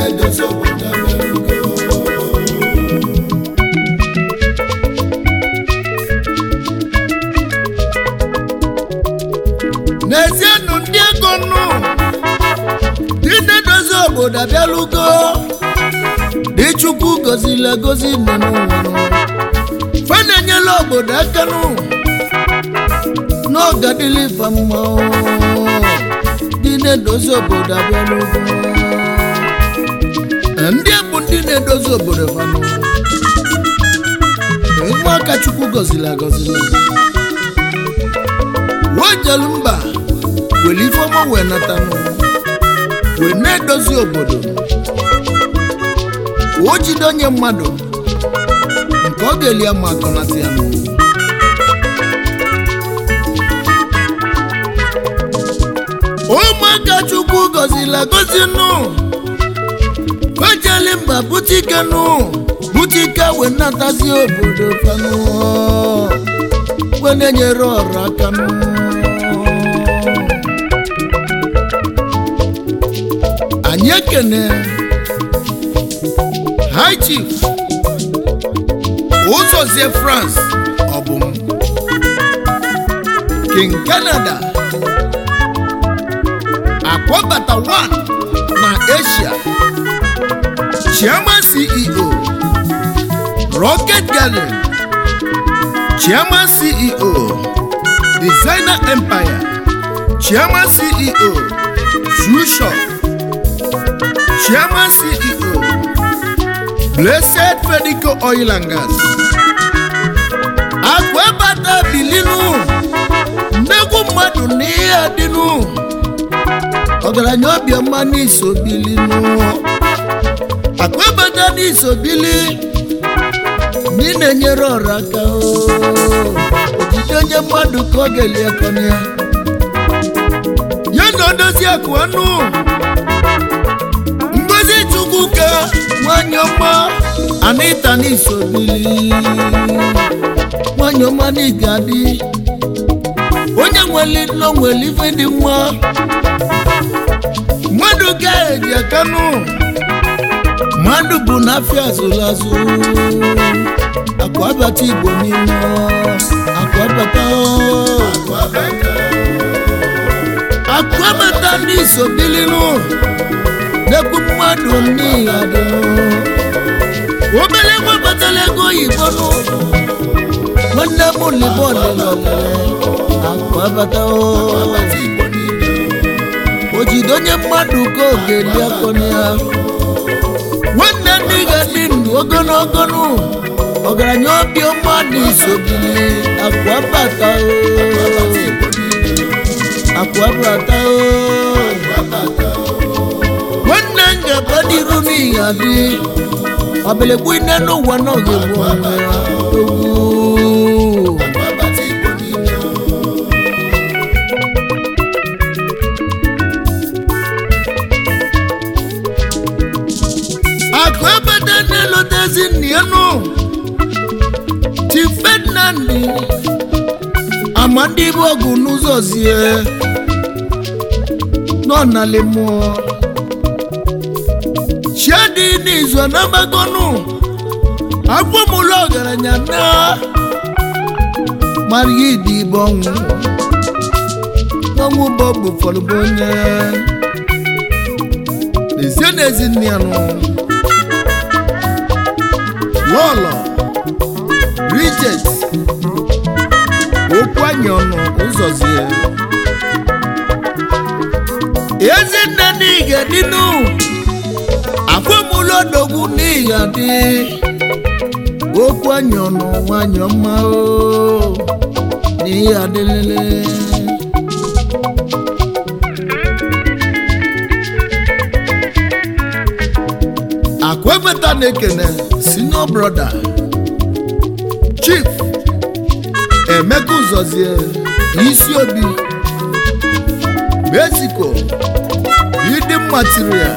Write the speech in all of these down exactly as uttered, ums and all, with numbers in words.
na-edozi obodo abịalugo. N'ezienụ ndị ego nụ ndị na-edozi obodo abịalugo, dị Chukwu gọziri egozi nọ n'ụwa, fa na-enyela obodo aka nụ n'oge adịla ife mma, ndị na-edozi obodo abịalugo. Ndị bụ ndị na-edozi obodo fanụ, ụmụaka Chukwu gọziri agọziri, wejelu mba were ife ọma wee natanụ wee na-edozi obodo. O jide onye mmadụ nke ọ ga-eli ya ma akọnata ya n'ụwa. Ụmụaka Chukwu gọziri agọzi nụ, wejeli mba butike nụ, butike wee natazi obodo fanụ, wee na-enyere ọrụ aka nụ. Anyị ekene High Chief Uzozie France Obum, King Canada, Akwabata one na Asia, Chairman C E O Rocket Garden, Chairman C E O Designer Empire, Chairman C E O Shoe Shop, Chairman C E O Blessed Fedico Oil and Gas. Akwabata bilinu nnekwu mmadụ n'ihe adịnụ, ọgaranya obiọma n'iso bilinu. Akwabata n'iso bili ndị na-enyere ọrụ aka, ojide onye mmadụ ka ọ ga-eli akọnụ ya. Ya na odozi akụ ọnụ Ngozi Chukwuka nwanyị ọma Anita n'isobili, nwanyị ọma n'igadi, onye nwere nno nwere ife dị nwa, mmadụ ga-eji akanụ, mmadụ bụ n'afịa azụrụ azụ. Akwabata Igbo n'ime Akwabata Akwabata n'isobili nụ n'ekwu mmadụ n'ihe adịnụ. Obele gwabatala ego oyibo nụ, nwanne m libo ọdịnọlele. Akwabata o jide onye mmadụ ka ọ ga-eli akọnụ ya. Nwanne ndị ga-adị ndụ ogologo nụ, ọgaranya obiọma n'isobili. Akwabata Akwabata nwanne ngaba dịrụ n'ihe adị, ọbịlegbu ine n'ụwa n'oge gboo ya egwu. Akwabata na-elotezi nne ya nụ, Chief Ferdinand Amadi bụ ọgụ n'ụzọ zie nọ n'ala mmụọ. Chiadi n'izu anabagonu, akwụmụlọ ọgaranya na Maridi Bonwu, n'ọnwụ bọbụ fọlụbụ onye n'ezie n'ezi nne ya nụ. Lọlọ Bridget okwu anya ọnụ ụzọzie, ezi nne n'ihe dịnụ, akwụmụlọ dogwu n'ihe dị, okwu anya ọnụ nwanyị ọma o n'ihe adịlele. Akwabata na-ekene senior brother Chief Emeka Uzozie isi obi Mexico, building material,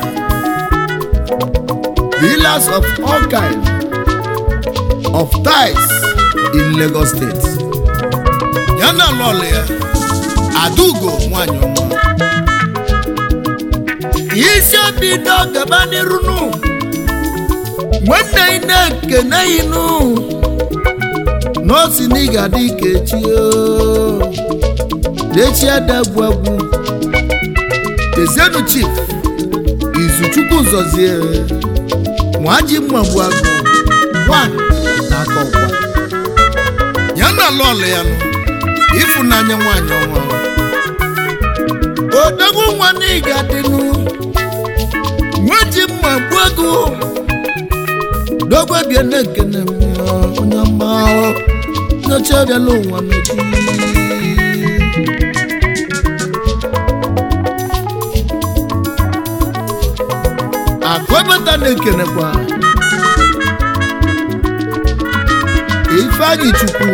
villas of all kinds of ties in Lagos State. Yana lọlẹ Adugo nwanyị ọma. Isi obi dọgaba n'irunu nwanne ine kene inu n'osi n'iga dị ka echi dechi adagbu agbu Ezienu Chief Izuchukwu Nzozie Nwaji Mmagbu Agụ one n'aka ọkwa ya na lọlụ ya nụ ịfụnanya nwanyị ọnwa odogwu nwa n'iga dịnụ Nwaji Mmagbu Agụ dogwe bịa na-ekene m onye ọma nyocha bịala ụwa mechi Akwebata na-ekenekwa Ifeanyi Chukwu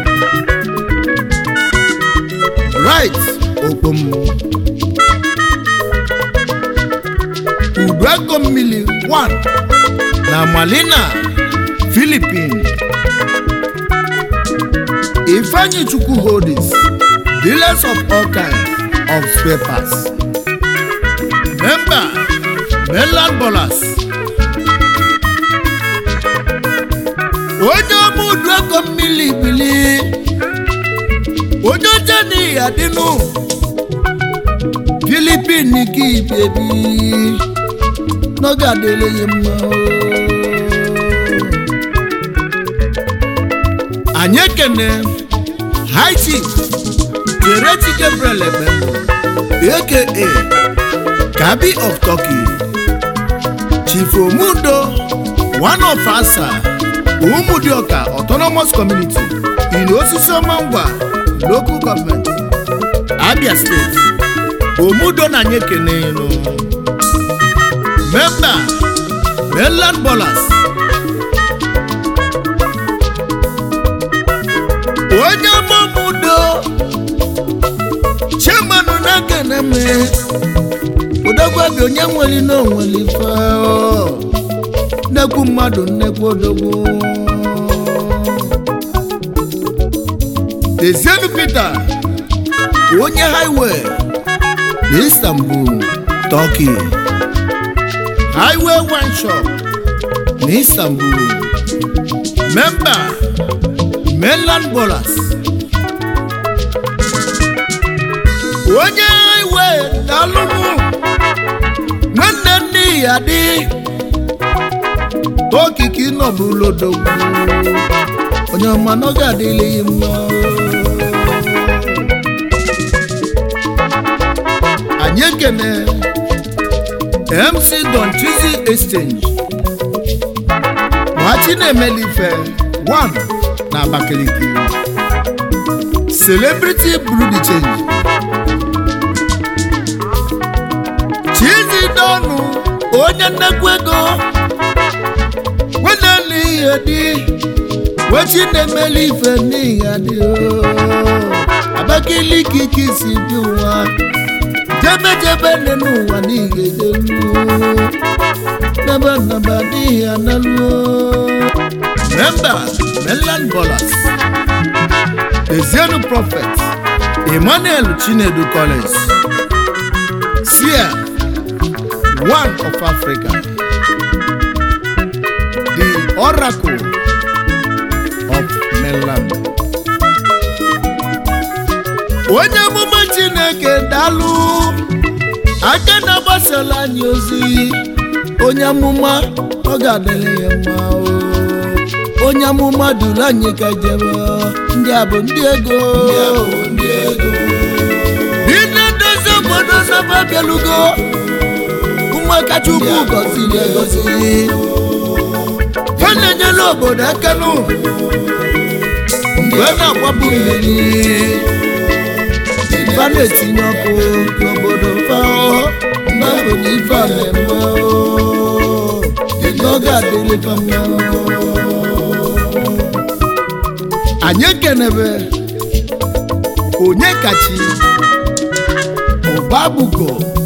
Right Okpom Uduego Mmili one na Malina Philippines Ifeanyi Chukwu Holdings dealers of all kinds of spare parts Member Mainland Ballers Onye ọmụ Uduego Mmili Bili Onye oche n'ihi adịnụ Philippines ki bebi n'oge adịle ya mma anyị ekene High Chief Jereti Gabriel Ebembo aka Kabi of Turkey Chief Omudo one of Asa Umudioka Autonomous Community in Osisiomangwa Local Government Abia State Omudo na anyị ekene ino Member Mainland Ballers Onye Omudo Chairman na keneme Odogwa bi onye nweli no nweli fa Nnekwu mmadụ nnekwu odogwu Ezienu Peter onye highway Istanbul Turkey Highway One Shop Istanbul Member Mainland Ballers Onye highway Dalumu Nwanne nni ya dị Okiki nọbụlodogwu Onye ọma n'oge adịghị mma anyị ekene M C Don Chizi Exchange Nwachi na-emelife one na Abakaliki Celebrity Brew the Change Chizi Donu onye nnekwu ego wena n'ihe dị Wachi na-emelife n'ihe dị Abakaliki kisi dị ụwa Jebe jebe nenu wani gejelu Naba naba di analu Member Mainland Ballers Ezienu Prophet Emmanuel Chinedu College Sia one of Africa The Oracle of Mainland Onye amụma Chineke dalụ aka na gbasara anyị ozi onye amụma ọ ga-adịrị ya mma onye amụma duru anyị ka jebe ndị a bụ ndị ego ndị ndozi obodo saba bịalugo ụmụaka Chukwu gọziri egozi ha na-enyere obodo aka nụ mgbe na-akwapụ mmiri Ifa na-etinye ọkụ n'obodo fao mmadụ na ife a na-eme n'oge adịrị fa mma anyị ekenebe onye kachi Ụbabugo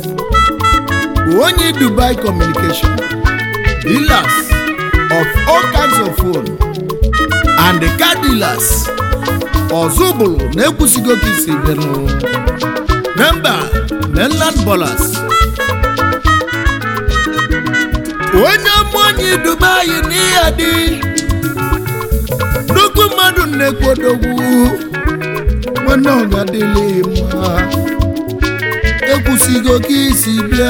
onye Dubai Communication dealers of all kinds of phone and the car dealers Ozubulu na-ekwusigo ka isi benu Member Mainland Ballers onye mmụọ Dubai ni na-ekwodogwu nwanne ọga dịle mma ekwusigo ka isi bịa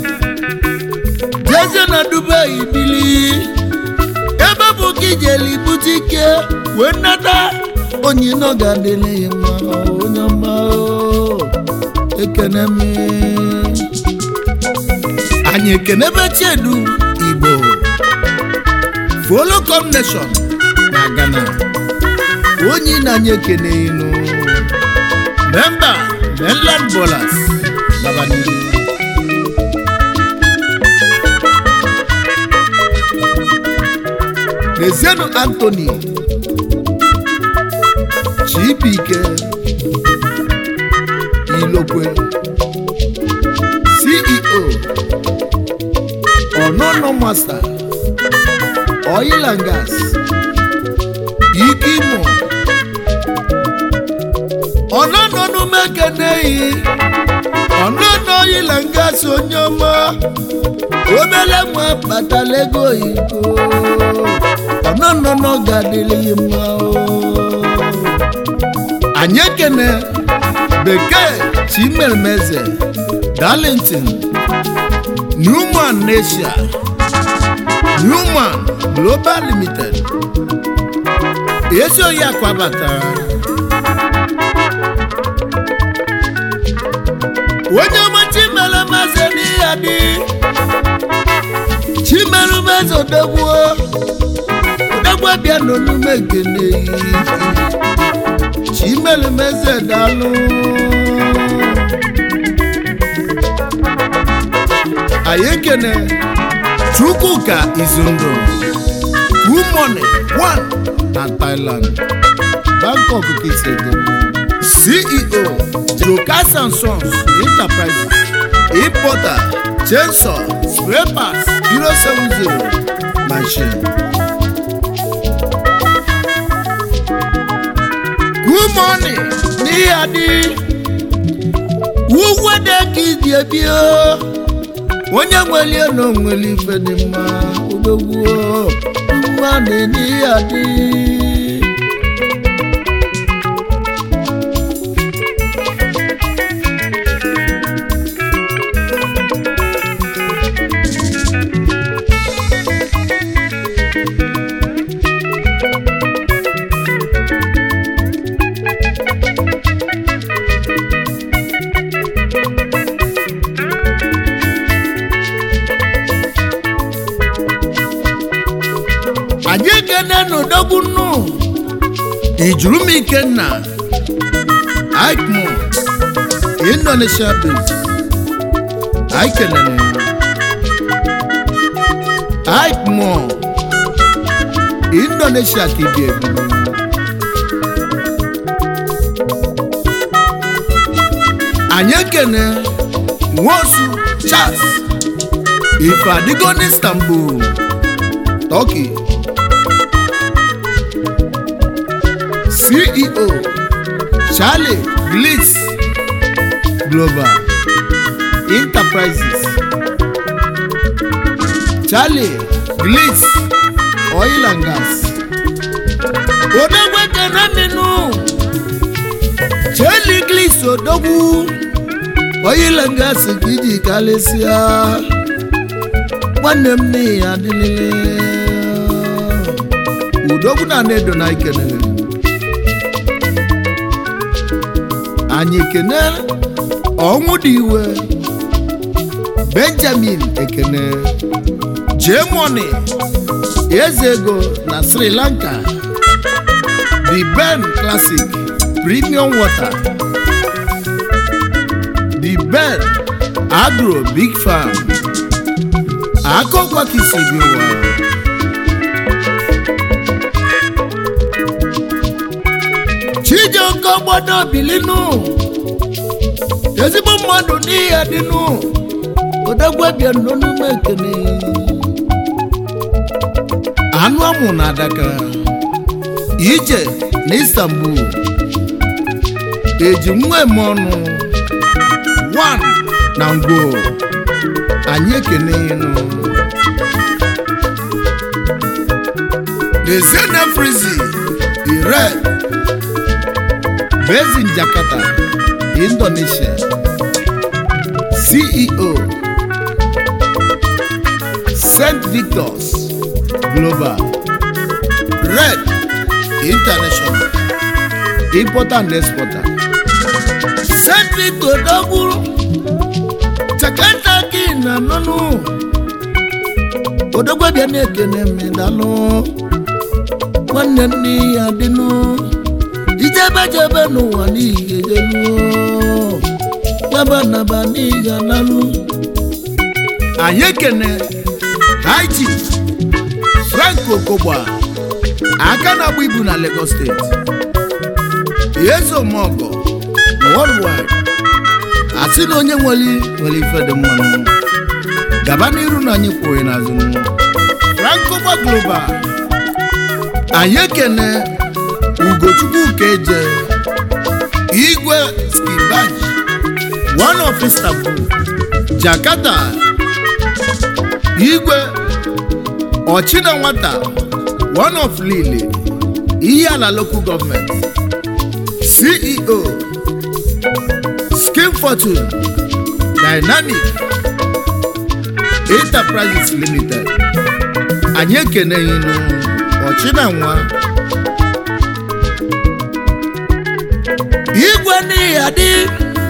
jeje na Dubai bili ebe bụ ka ijeli bute ike wee nnata onye n'ọga dịle mma onye ọma ekene m anyị ekenebe Chiedu Igbo Folocom Nation na Ghana onye na-anyị ekene inu member Mainland Ballers Babaniru Neziano Anthony Chibike Ilokwe C E O Onono Master Oil and Gas Ikimo Onono Numekeneyi Onono Oil and Gas Onyoma Obele mwa batalego iko Onono no gadili mwa Anyekene Bekee Chimelmeze Darlington Newman Asia Newman Global Limited Yeso ya kwa bata Wanyama Chimelmeze ni adi Chimelmeze odegwo Odegwo bia nonu megene Chimelmeze dalu Ayekene Chukwuka Izundo Good Money One na Thailand Bangkok Kisede C E O Jokas and Sons Enterprises Importer Chainsaw Spray Parts zero seven zero Machine Good Money Ni adi Uwede Kidiebio Onye nweli no nweli ife dị mma odogwu mma na-eni adị no dogu no Ijurumi Ikenna Aikmo Indonesia base Aikenene Aikmo Indonesia kibie Anyekene Wosu Charles Ifadigo ni Istanbul Turkey C E O Charlie Glitz Global Enterprises Charlie Glitz Oil and Gas Odogwe Kanaminu Charlie Glitz Odogwu Oil and Gas Gidi Kalesia Nwannem ni adilile Odogwu na nedo na Ikenene Anyị kene ọnwụ dị iwe Benjamin Ekene J-Money Ezego na Sri Lanka The Ben Classic Premium Water The Ben Agro Big Farm Akọkwa Kisibiwa Chijioke Ogbodo Bilinu Ezigbo mmadụ n'ihe dịnụ Odogwu bịa n'onume ekene Anụ amụ na adaka Ije na Istanbul Eji nwa eme ọnụ One na Ngwo Anyị ekene ịnụ Nezene Frizi Red, based in Jakarta, Indonesia. C E O, Saint Victor's Global. Red International, importer and exporter. Saint Victor double Jakarta kina nanu odogwa bia na ekene medalo nwanne nni ya dinu ijebe jebe n'ụwa n'ihe jelu naba naba n'iga nalu anyị ekene High Chief Franco Kogba aka na-agba ibu na Lagos State Yezo Mogo worldwide asị na onye nwere nwere ife dị mmanụ gaba n'iru na anyị kwụrụ n'azụ Franco Kogba Global anyị ekene Ugochukwu Keje Igwe Skibaji one of Istanbul Jakarta Igwe Ochina Nwata one of Lille Iyala local government C E O Scheme Fortune Dynamic Enterprises Limited anyị ekene yinu Ochina Nwa Igwe ni adi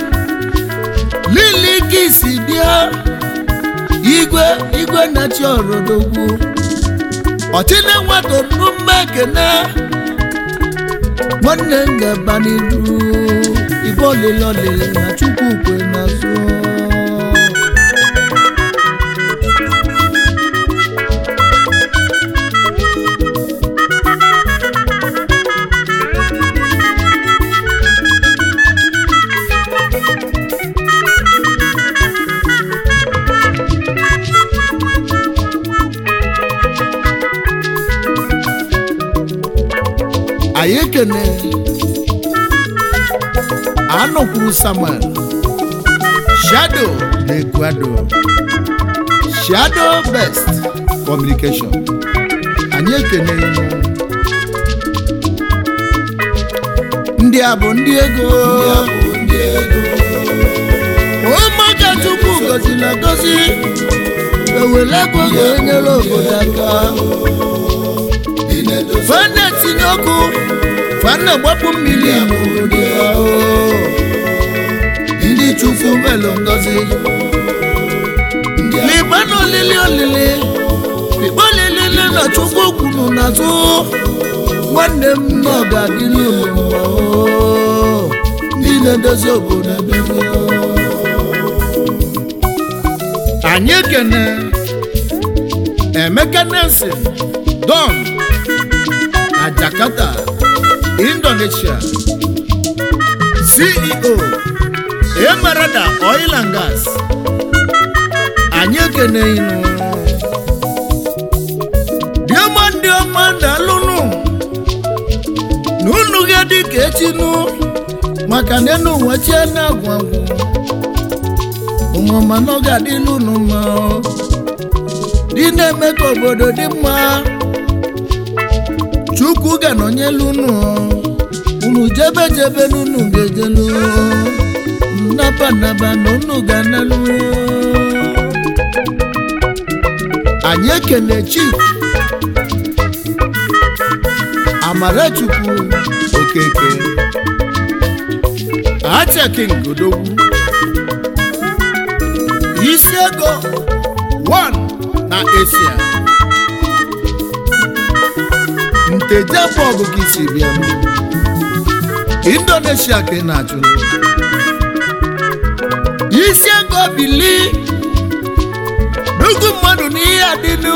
Lili kisi bia Igwe Igwe na chi orodogwu Ochina Nwa to nume kene nwanne ngaba n'iru Igbo lelo lele na Chukwu kwe na zo Ayekene Anokwuru Samuel Shadow de Ecuador Shadow Best Communication Anyekene ndị abụ ndị ego ụmụaka Chukwu gọzila gọzi ewele ego ga-enyere obodo aka Fane tinye ọkụ Fane gbapụ mmiri n'obodo ya ndị Chukwu melo ngozi Liba n'olili olili Liba olili na Chukwu kwunu n'azụ nwanne m n'ọga dị n'ụlọ ndị na-edozi obodo edozi anyị ekene Emeka Nelson Don na Jakarta, Indonesia. C E O Emerada Oil and Gas anyị ekene inu Diamond Diamond alụnụ n'unu ga dị ka echinu maka na enu nwechie na agwagwu ụmụma na ọ ga-adị n'unu mma dị na-eme ka obodo dị mma Chukwu ga-anọnyelu unu unu jebe jebe n'unu ga-ejelu nnaba nnaba na unu ga-analụ anyị ekene Chief Amarachukwu Okeke Acha King Godogwu isi ego one na Asia Ntejafọ ọgụgụ isi bịa Indonesia ka ị na-achụ isi ego bili n'ugwu mmadụ n'ihe adịnụ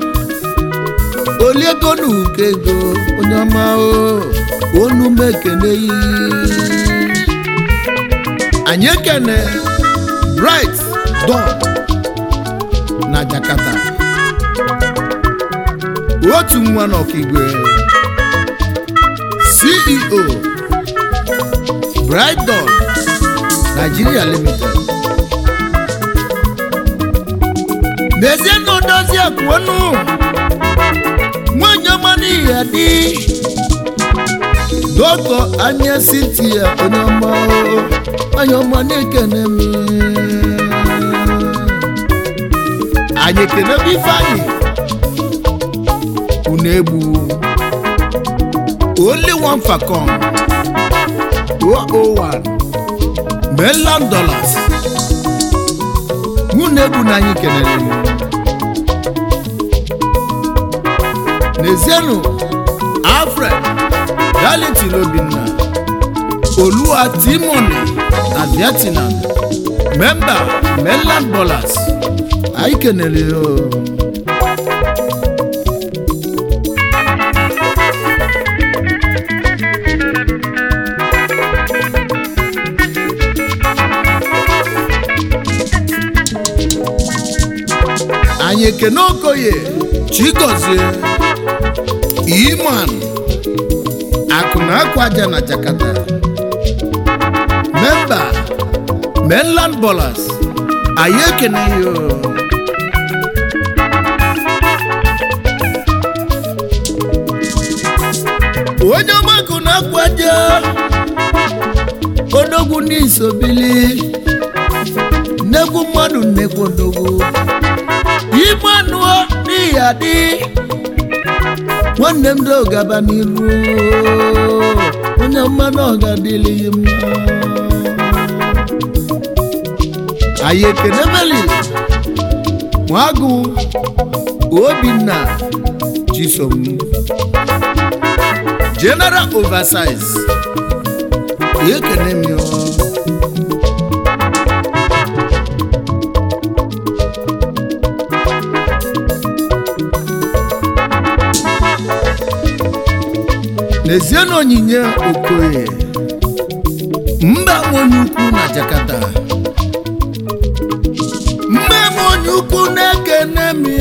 oli ego n'uke ego onye ọma o onu mekene yi anyị ekene Bright Dawn na Jakarta otu nwa n'Ọkigwe C E O Bright Dawn Nigeria Limited n'ezie na odozi akwụọnụ nwanyị ọma n'ihe dị Doctor Anya Cynthia Onyoma Onyoma nekene mi Anye kene bi fani Unebu Only one Falcon two oh one Million dollars Unebu na anye kene mi Neziano Alfred Daliti Lobina Olua Timoni na Vietnam Member Million dollars Aikenele yo Anyeke n'Okoye Chigozie Iman Akuna Akwaja na Jakarta Member Mainland Ballers Ayekene yo Onyoma Akuna Akwaja Odogwu n'isobili Negwu mmadụ nnekwu odogwu Imanụọ n'iyadị Nwanne m do gaba n'iru onye mmanụ ọgadịlị mma Ayekene meli Nwagu Obinna Chisom General Oversize Ayekene mi Neziano Onyinye Okoye Mba Monyukwu na Jakarta Mba Monyukwu nekene mi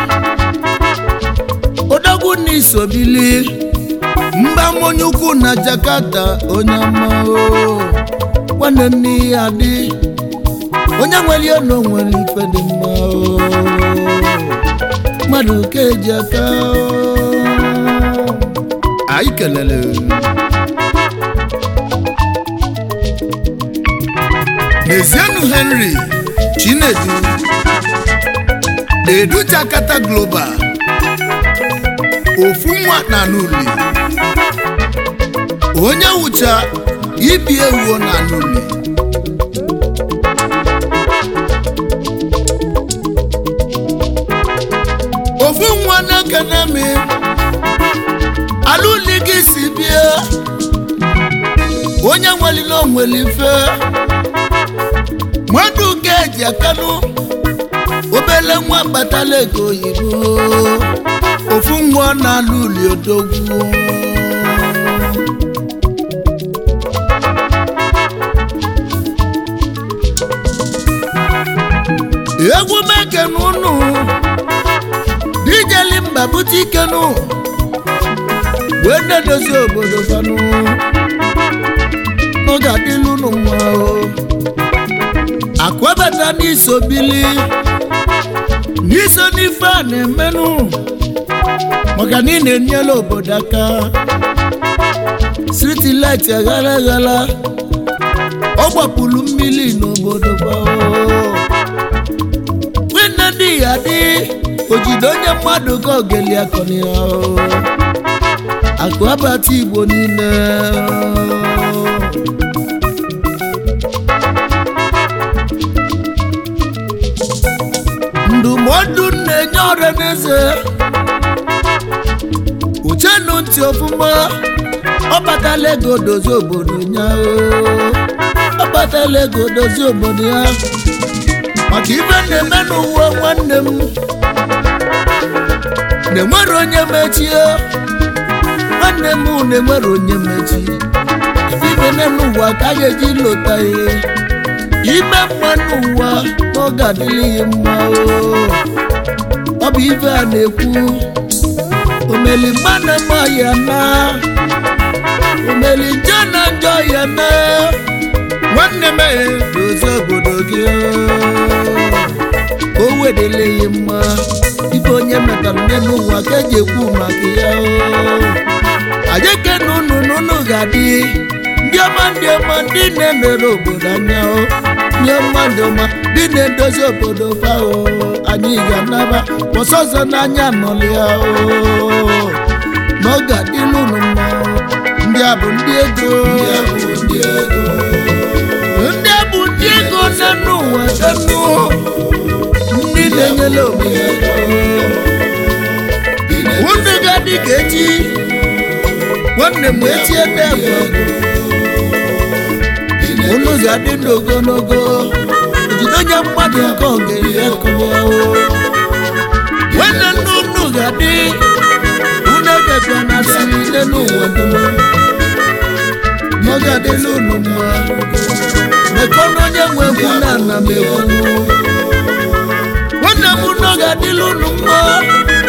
Odogwu n'isobili Mba Monyukwu na Jakarta Onyama o Nwanne nni adị Onye nwere ono nwere ife dị mma o Mmadụ keji aka o Aikelele Neziano Henry Chinedu Edu Jakarta Global Ofunwa na Nuli Onye wucha ibi ewu na Nuli Ofunwa na Kanemi Aluli gị si bịa Onye nweli no nweli fe Mmadụ ga-eji akanụ Obele nwa batala ego oyibo Ofu nwa na aluli odogwu Egwu meke n'unu Dijeli mba butike nụ Wende dozi obodo fanu Noga dilu n'ụwa o Akwabata n'iso bili N'iso n'ife a na-emenu Maka nine nyela obodo aka Street light aghala aghala Ọ gbapụlụ mmili n'obodo ba o Wende ndị ya dị Ojide onye mmadụ ka ogeli akọni ya o Akwabata Igbo niile Ndụmọdụ na-enye ọrịa n'eze Uchenụ ntị ọfụma Ọ batala ego dozie obodo ya Ọ batala ego dozie obodo ya Maka ibe na-eme n'ụwa nwanne m Na-enwere onye mechie Nwanne m na-enwere onye mechi Ibe n'ụwa ka a ga-eji lota ihe Ime mma n'ụwa n'oge adịghị mma o Ọ bụ ibe a na-ekwu Omeli mmanụ mma ya na Omeli nje na njọ ya na Nwanne m dozie obodo gị O wedele ya mma Ibe onye metara n'ụwa ka eji ekwu maka ya o ajeke nunu nunu gadi ndioma ndioma dine mero obodo anya o ndioma ndioma dine dozi obodo fa o anyị ga-anaba ọsọzọ n'anya nọlịa o n'oge adịlụ mma ndị a bụ ndị ego ndị a bụ ndị ego na n'ụwa denu ndị na-enyela obodo unu ga-adị ka echi nwanne m echi ebe egwu unu ga-adị n'ogologo ojide onye mmadụ nke ogeri ekụwa nwanne nne unu ga-adị unu egekwa na siri ile n'ụwa dum n'oge adịla unu mma mekọ n'onye nwe egwu na ana m egwu nwanne m n'oge adịla unu mma